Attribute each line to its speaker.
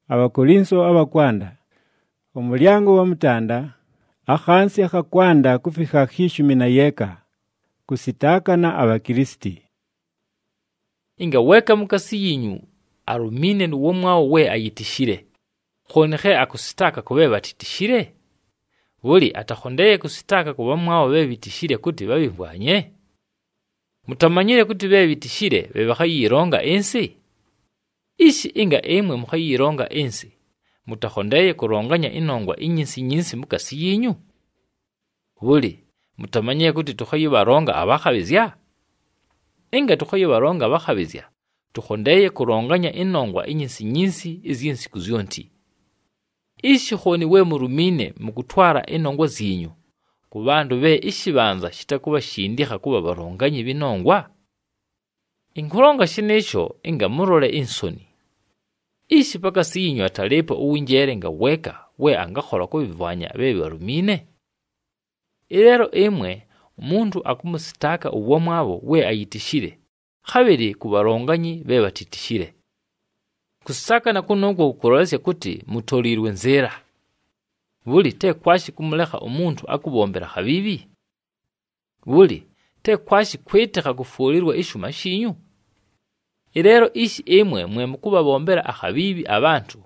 Speaker 1: Abakorinso abakwanda omulyango wa mutanda akhansi akakwanda kufika khishumi na yeka kusitakana abakristi.
Speaker 2: Inga weka mukasi yinyu arumine nuwo mwawo we ayitishire khonekhe akusitaka kube batitishire buli atakhondeye kusitaka kuba mwawo be bitishire kuti babivwanye. Mutamanyire kuti be bitishire bebakhayironga ensi ishi inga emwe mukhayironga ensi mutakhondeye kuronganya inongwa inyinsi mukasi yinyu buli mutamanyire kuti tukhayibaronga abakhabizya inga tukhayibaronga abakhabizya tukhondeye kuronganya inongwa inyinsi izinsiku zyonti. Ishi khoni we murumine mukutwara inongwa zinyu ku bandu be ishibanza shitakuba shindikha kuba baronganyi binongwa. Inkulonga shinecho inga murole insoni ishi pakasi yinyu atalepo uwinjere nga weka we angakhola kubivwanya be barumine. Ilero emwe umuntu akumusitaka uwo mwabo we ayitishire khabiri kubaronganyi be batitishire. Kusakana kunogwo kukolesya kuti mutolirwe nzera buli tekwashi kumulekha umuntu akubombera khabibi buli tekwashi kwetekha kufulirwa ishuma shinyu. Ilero ishi emwe mwe mukubabombera akhabibi abantu